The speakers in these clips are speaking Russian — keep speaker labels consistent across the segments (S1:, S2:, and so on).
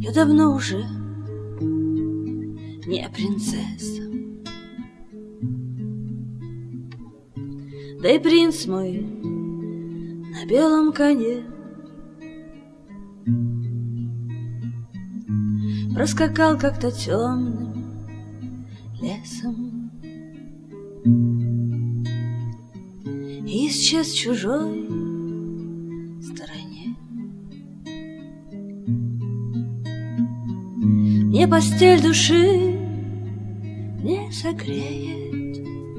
S1: Я давно уже не принцесса, да и принц мой на белом коне проскакал как-то темным лесом и исчез в чужой стороне. Мне постель души не согреет,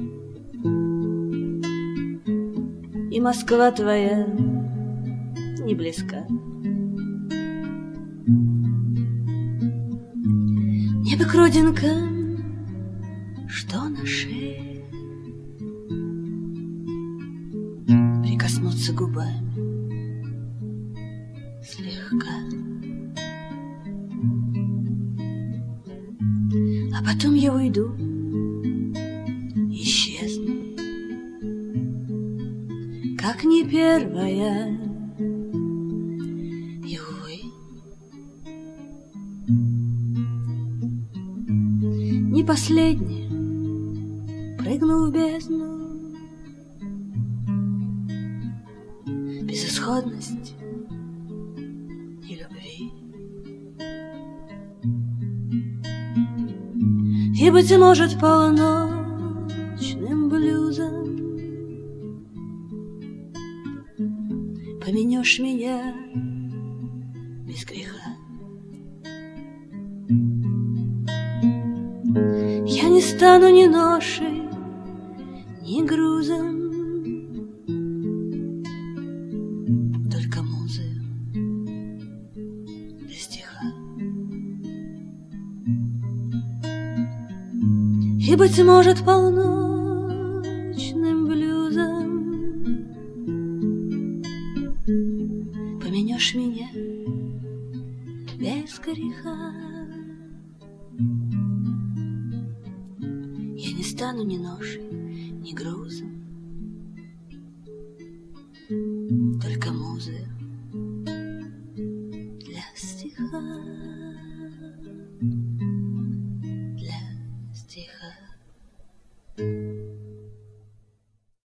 S1: и Москва твоя не близка. Мне бы к родинкам, что на шее, прикоснуться губами слегка, а потом я уйду, исчезну, как не первая, и, увы, не последняя, прыгну в бездну. Безысходность и любви. И, быть может, полночным блюзом поменешь меня без греха. Я не стану ни ношей, ни грузом, только музою для стиха. И, быть может, полночным блюзом поменешь меня без греха. Я не стану ни ношей, ни грузом, только музою для стиха.